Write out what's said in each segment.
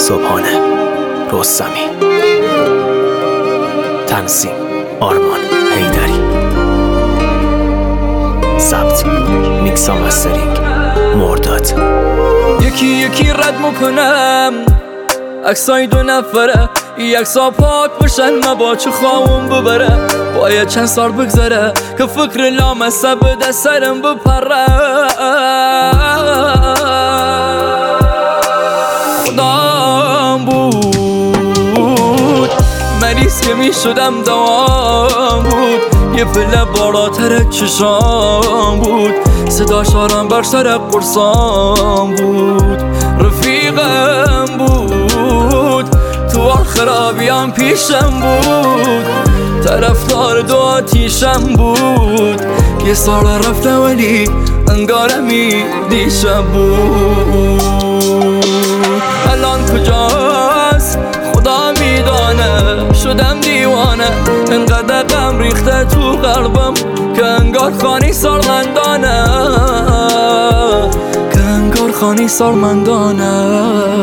صبحانه رستمی. تنظیم آرمان حیدری. ضبط میکس و مسترینگ مرداد. یکی یکی رد میکنم عکسای دو نفره، یکسا پاک بشن با چه خواهم ببره. باید چند سال بگذره که فکر لامسه به دست سرم بپره. خدام بود مریض که می شدم دوام بود. یه پله بالاتر چشام بود، صداش آرام بر سر قرصام بود. رفیقم بود تو خرابیام پیشم بود، طرفدار دو آتیشم بود. یه سال رفته ولی انگارمی دیشم بود. الان کجاست خدا میدانه، شدم دیوانه. انقدر غم ریخته تو قلبم که انگار خانی سالمندانه، که انگار خانی سالمندانه.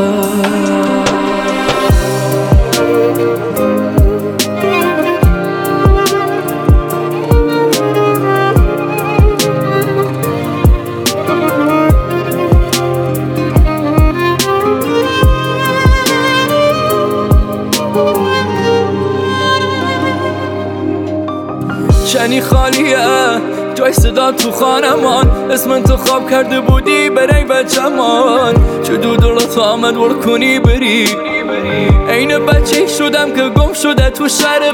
شنی خالیه جای صدا تو خانمان، اسم انتخاب کرده بودی برای بچمان. چه دو دلت آمد ور کنی بری، عین بچه شدم که گم شده تو شهر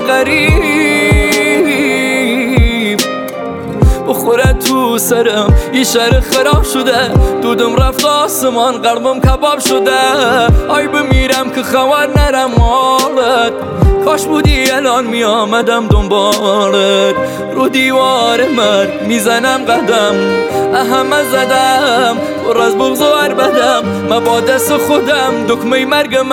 غریب. بخوره تو سرم یه شهر خراب شده، دودم رفت آسمان قلبم کباب شده. آی بمیرم که خبر نرم حالت، کاش بودی الان می آمدم دنبالت. رو دیوار مرگ میزنم قدم، اهم زدم پر از بغض و عربدم. من با دست خودم دکمه مرگم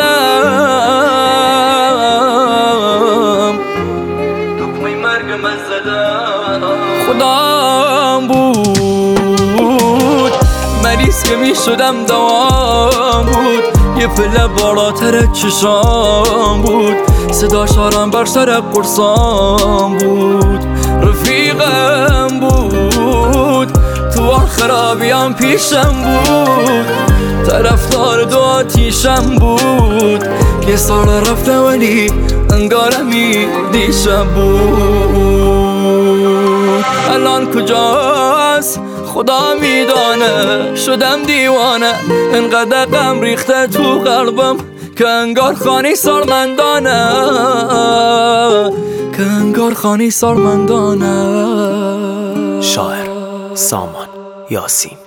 زدم، دکمه مرگم زدم. خدام بود مریض که می شدم دوام بود. یه پله بالاتر چشام بود، صداش آرام بر سر قرصام بود. رفیقم بود تو خرابیام پیشم بود، طرفدار دو آتیشم بود. یه سال رفته ولی انگارمی دیشم بود. الان کجاست خدا میدانه، شدم دیوانه. انقدر غم ریخته تو قلبم که انگار خانی سالمندانه، که انگار خانی سالمندانه. شاعر سامان یاسین.